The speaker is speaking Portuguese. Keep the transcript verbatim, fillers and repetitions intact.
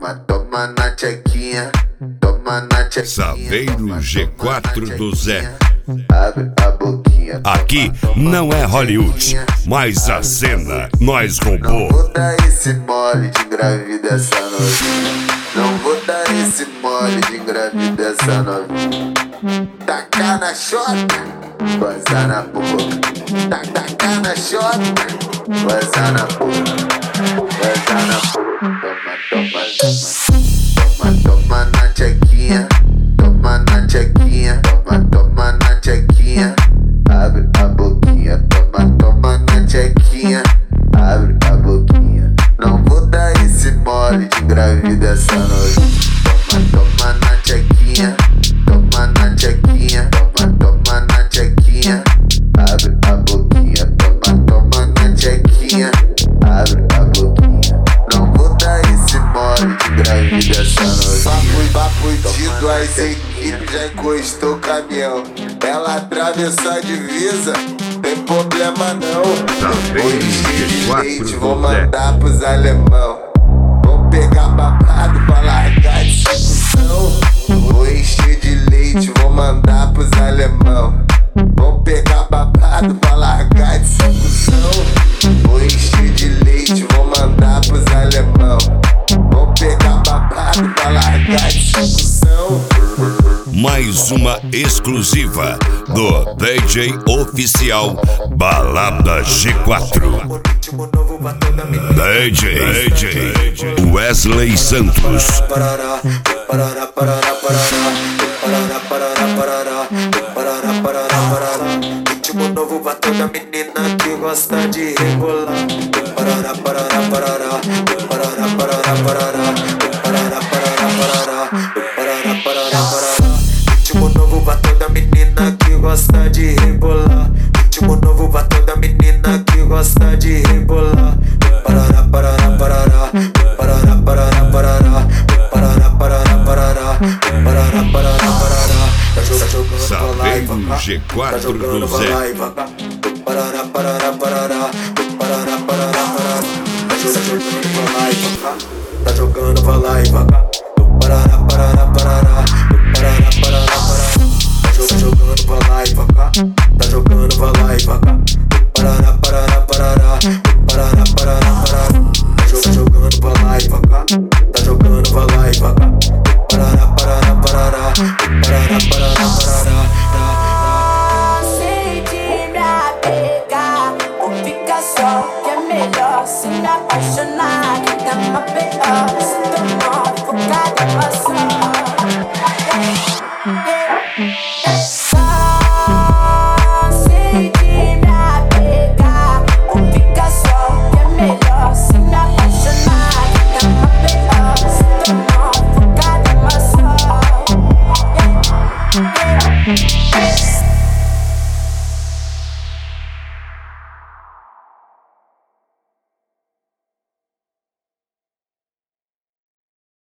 Toma, toma na tchequinha, toma na tchequinha. Saveiro G quatro do Zé. Abre a boquinha. Aqui não é Hollywood, mas a cena nós Não roubou. vou dar esse mole de engravida essa novinha. Não vou dar esse mole de engravida essa novinha. Tacar na chota, vazar na boca. Tacar na chota, vazar na boca. Vazar na boca. Toma, toma, toma. Toma, toma na tchequinha. Toma na tchequinha. Toma, toma na tchequinha. Abre a boquinha. Toma, toma na tchequinha. Abre a boquinha. Não vou dar esse mole de engravida essa novinha. Toma, toma na tchequinha. Toma na tchequinha. Toma, toma na tchequinha. Abre a boquinha. Toma, toma na tchequinha. Abre a boquinha. Não vou dar esse mole de engravida essa novinha. Papo, papo tido, as equipes já encostou o caminhão. Ela atravessou a divisa, tem problema não. Hoje cheio de leite, vou mandar pros alemão. Vão pegar babado pra largar de discussão. Hoje cheio de leite, vou mandar pros alemão. Vão pegar babado pra largar de discussão. Hoje cheio de leite, vou mandar pros alemão. Vão pegar babado pra largar de discussão. Mais uma exclusiva do D J oficial Balada G quatro. D J, D J Wesley Santos. Ritmo novo pra toda menina que gosta de rebolar. Parará, parará, parará, parará, parará, parará, parará, parará, parará, parará, parará, parará. Ritmo novo pra toda menina que gosta de rebolar. Ritmo novo pra toda menina que gosta de rebolar. Parará, parará, parará, parará, parará, parará, parará, parará, parará, parará, parará, parará. Tá jogando pra lá e pra cá. G quatro Tá jogando do pra Zé. lá e pra cá. Parará, parará, parará, parará, parará, parará. Tá jogando pra lá e pra cá. Tá jogando pra lá e pra cá. Parará, parará, parará, parará, parará, parará. Tá jogando pra lá e pra cá. Tá jogando pra lá e pra cá. Parará, parará, parará, parará, parará, parará. Tá jogando pra lá e pra cá.